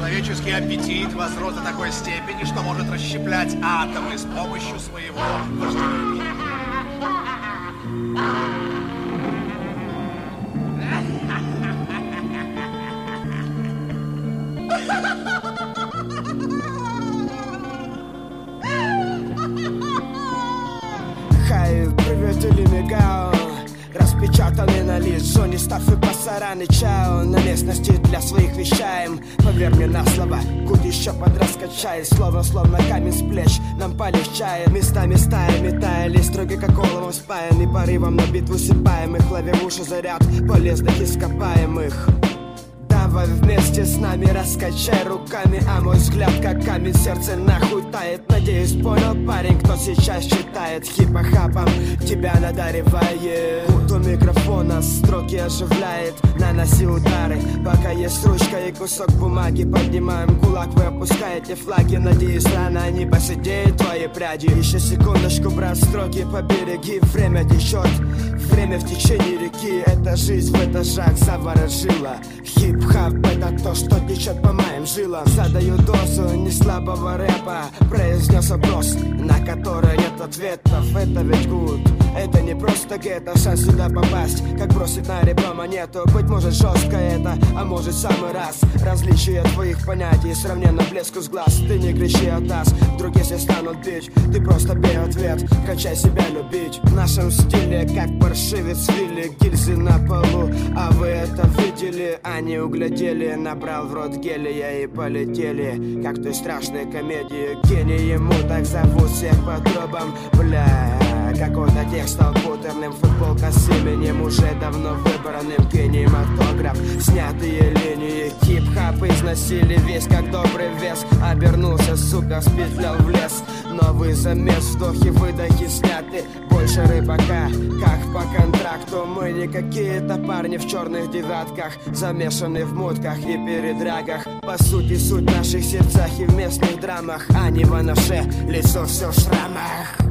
Человеческий аппетит возрос до такой степени, что может расщеплять атомы с помощью своего вожделения. Хай, приветили мигал, распечатанный на лист, Джонни Стафф и пасараны чао. На местности для своих вещаем, поверь мне на слово, куд еще подраскачай. Словно камень с плеч нам полегчает. Местами стая метали, строги как оловом спаян. И порывом на битву сипаемых ловим уши заряд полезных ископаемых. Давай вместе с нами раскачай руками, а мой взгляд как камень, сердце нахуй тает. Надеюсь, понял парень, кто сейчас читает хипа-хапом, тебя надаривает. У микрофона строки оживляет, наноси удары, пока есть ручка и кусок бумаги. Поднимаем кулак, вы опускаете флаги. Надеюсь, рано не посидеют твои пряди. Еще секундочку, брат, строки побереги. Время течет, время в течение реки. Это жизнь в этажах заворожила. Хип-хап — это то, что течет по моим жилам. Задаю дозу неслабого рэпа, произнес вопрос, на который нет ответов. Это ведь гуд, это не просто гетто. Шанс сюда попасть, как бросить на ребро монету. Быть может жестко это, а может самый раз. Различие твоих понятий сравненно блеску с глаз. Ты не кричи от нас, вдруг если станут бить, ты просто бей ответ, качай себя любить. В нашем стиле, как паршивец Вилли, гильзы на полу, а вы это видели? Они углядели, набрал в рот гелия и полетели, как в той страшной комедии. Гений, ему так зовут всех по трубам. Бля, какой-то текст стал бутерным, футболка с именем уже давно выбранным. Кинематограф, снятые линии, хип-хап износили весь как добрый вес. Обернулся, сука, спетлял в лес. Новый замес, вдохи-выдохи сняты. Больше рыбака, как по контракту. Мы не какие-то парни в черных девятках, замешаны в мутках и передрягах. По сути, суть в наших сердцах и в местных драмах, а не в анаше, лицо все в шрамах.